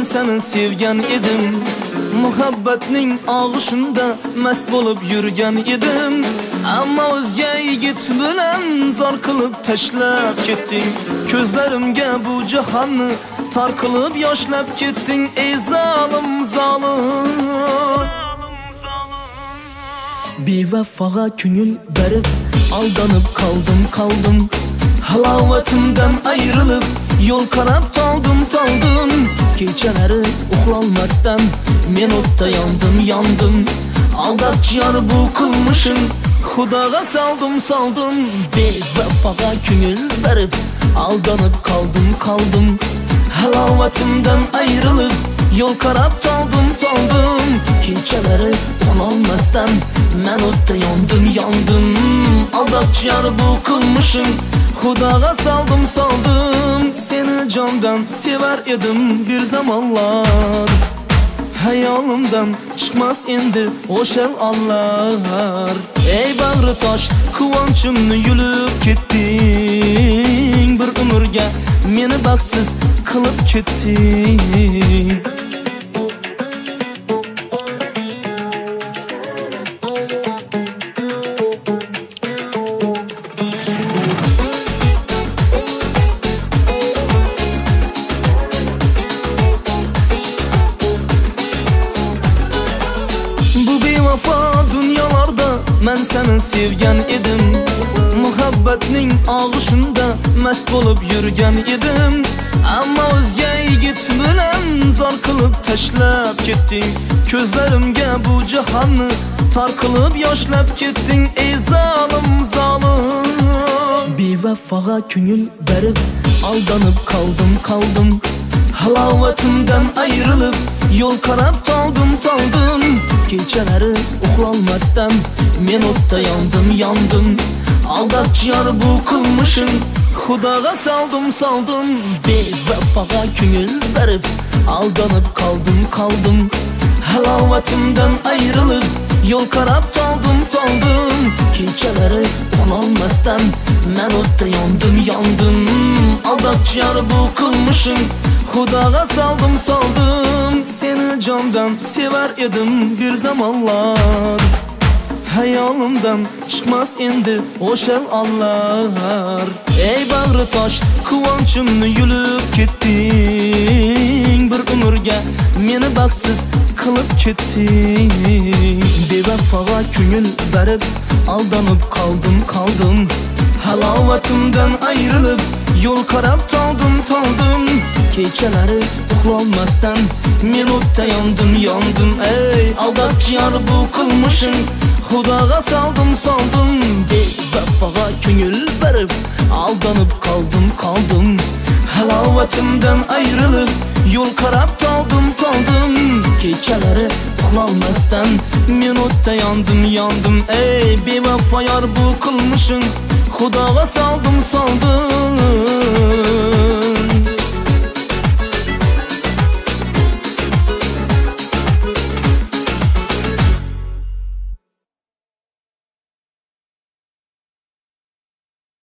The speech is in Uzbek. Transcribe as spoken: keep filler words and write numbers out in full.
seni sevgan edim. Muhabbatning og'ushida mast bo'lib yurgan edim. Ammo o'zga yigit bilan zor qilib tashlab ketding. Ko'zlarimga bu jahonni tor qilib yoshlab ketding. Ey zolim zolim. Bevafoga ko'ngil berib aldanib qoldim qoldim. Halovatimdan ayrilib yo'l qarab toldim toldim. Kechalari uxlolmasdan men o'tda yondim yondim. Aldabchiyor bu qilmishim Xudoga saldım saldım. Bevafoga ko'ngil berib aldanib qoldim qoldim. Halovatimdan ayrilib yo'l qarab toldim toldim. Kechalari uxlolmasdan men o'tda yondim yondim. Aldabchiyor bu qilmishim Xudoga saldım saldım. Seni jondan sevar edim bir zamonlar. Hayolimdan chiqmas endi o'sha onlar. Ey bag'ri tosh, quvonchimni yulib ketding. Bir umrga meni baxtsiz qilib ketding. Vafo dunyolarda men seni sevgan edim. Muhabbatning og'ushida mast bo'lib yurgan edim. Ammo o'zga yigit bilan zor qilib tashlab ketding. Ko'zlarimga bu jahonni tor qilib yoshlab ketding. Ey zolim zolim. Bevafoga ko'ngil berib aldanib qoldim qoldim. Halovatimdan ayrilib yo'l qarab toldim toldim. Kechalari uxlolmasdan men o'tda yondim yondim. Aldabchiyor bu qilmishim Xudoga saldım saldım. Bevafoga ko'ngil berib aldanib qoldim qoldim. Halovatimdan ayrilib yo'l qarab toldim toldim. Kechalari uxlolmasdan men o'tda yondim yondim. Aldabchiyor bu qilmishim Xudoga saldım saldım. Seni jondan sevar edim bir zamonlar. Hayolimdan chiqmas endi o'sha onlar. Ey bag'ri tosh, quvonchimni yulib ketding. Bir umrga meni baxtsiz qilib ketding. Bevafoga ko'ngil berib aldanib qoldim qoldim. Halovatimdan ayrilib yo'l qarab toldim toldim. Kechalari uxlolmasdan men o'tda yondim yondim. Ey aldabchiyor bu qilmishim Xudoga saldım saldım. Bevafoga ko'ngil berib aldanib qoldim qoldim. Halovatimdan ayrilib yo'l qarab toldim toldim. Kechalari uxlolmasdan men o'tda yondim yondim. Ey bevafoyor bu qilmishim Xudoga saldım saldım.